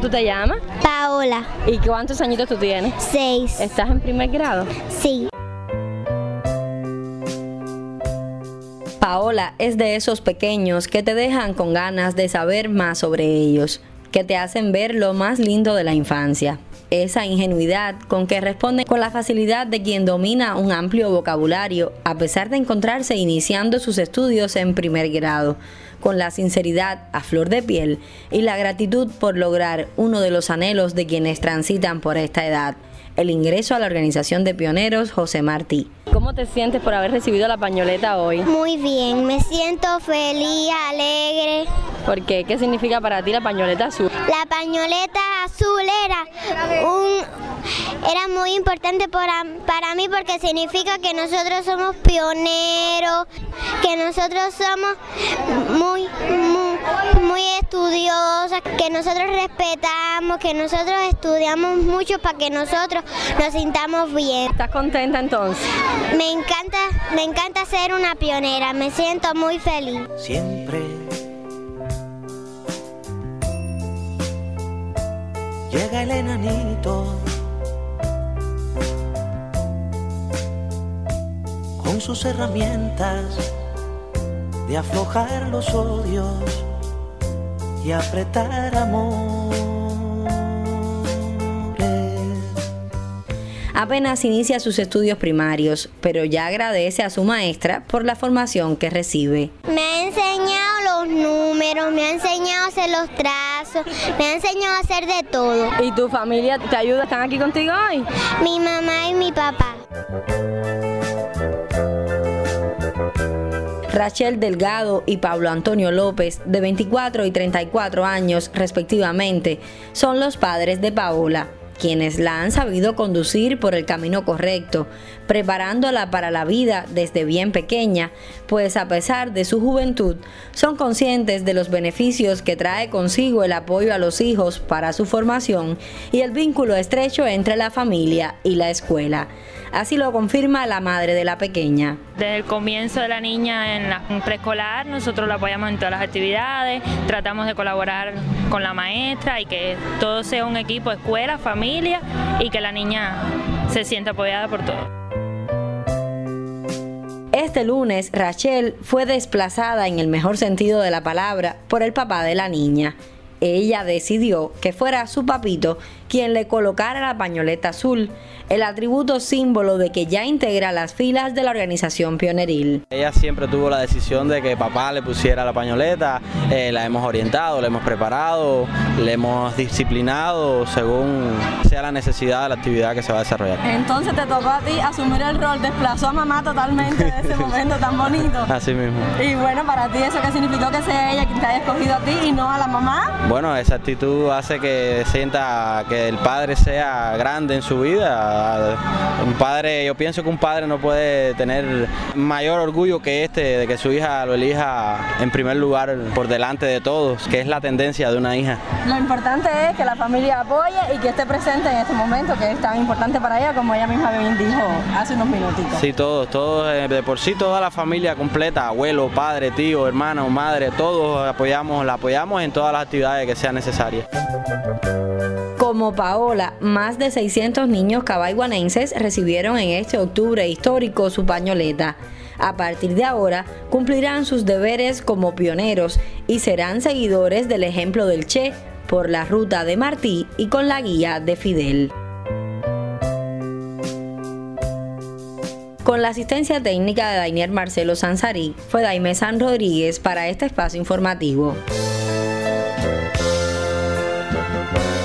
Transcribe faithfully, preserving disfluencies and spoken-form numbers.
¿Tú te llamas? Paola. ¿Y cuántos añitos tú tienes? Seis. ¿Estás en primer grado? Sí. Paola es de esos pequeños que te dejan con ganas de saber más sobre ellos, que te hacen ver lo más lindo de la infancia. Esa ingenuidad con que responde con la facilidad de quien domina un amplio vocabulario, a pesar de encontrarse iniciando sus estudios en primer grado, con la sinceridad a flor de piel y la gratitud por lograr uno de los anhelos de quienes transitan por esta edad, el ingreso a la organización de pioneros José Martí. ¿Cómo te sientes por haber recibido la pañoleta hoy? Muy bien, me siento feliz, alegre. ¿Por qué? ¿Qué significa para ti la pañoleta azul? La pañoleta azul era un era muy importante para, para mí porque significa que nosotros somos pioneros, que nosotros somos muy, muy, muy estudiosos, que nosotros respetamos, que nosotros estudiamos mucho para que nosotros nos sintamos bien. ¿Estás contenta entonces? Me encanta, me encanta ser una pionera, me siento muy feliz. Siempre llega el enanito con sus herramientas de aflojar los odios y apretar amores. Apenas inicia sus estudios primarios, pero ya agradece a su maestra por la formación que recibe. Me ha enseñado los números, me ha enseñado a hacer los trazos, me ha enseñado a hacer de todo. ¿Y tu familia te ayuda? ¿Están aquí contigo hoy? Mi mamá y mi papá. Rachel Delgado y Pablo Antonio López, de veinticuatro y treinta y cuatro años respectivamente, son los padres de Paola, quienes la han sabido conducir por el camino correcto, preparándola para la vida desde bien pequeña, pues a pesar de su juventud, son conscientes de los beneficios que trae consigo el apoyo a los hijos para su formación y el vínculo estrecho entre la familia y la escuela. Así lo confirma la madre de la pequeña. Desde el comienzo de la niña en la preescolar, nosotros la apoyamos en todas las actividades, tratamos de colaborar con la maestra y que todo sea un equipo, escuela, familia, y que la niña se sienta apoyada por todo. Este lunes, Rachel fue desplazada en el mejor sentido de la palabra por el papá de la niña. Ella decidió que fuera su papito quien le colocara la pañoleta azul, el atributo símbolo de que ya integra las filas de la organización pioneril. Ella siempre tuvo la decisión de que papá le pusiera la pañoleta, eh, la hemos orientado, la hemos preparado, le hemos disciplinado según sea la necesidad de la actividad que se va a desarrollar. Entonces te tocó a ti asumir el rol, desplazó a mamá totalmente de ese momento tan bonito. Así mismo. Y bueno, para ti eso, ¿qué significó que sea ella quien te haya escogido a ti y no a la mamá? Bueno, esa actitud hace que sienta que el padre sea grande en su vida. Un padre, yo pienso que un padre no puede tener mayor orgullo que este de que su hija lo elija en primer lugar por delante de todos, que es la tendencia de una hija. Lo importante es que la familia apoye y que esté presente en este momento que es tan importante para ella, como ella misma bien dijo hace unos minutitos. Sí, todos, todos, de por sí toda la familia completa, abuelo, padre, tío, hermano, madre, todos apoyamos, la apoyamos en todas las actividades que sean necesarias. Como Paola, más de seiscientos niños cabaiguanenses recibieron en este octubre histórico su pañoleta. A partir de ahora, cumplirán sus deberes como pioneros y serán seguidores del ejemplo del Che por la ruta de Martí y con la guía de Fidel. Con la asistencia técnica de Dainier Marcelo Sanzarí, fue Daimé San Rodríguez para este espacio informativo.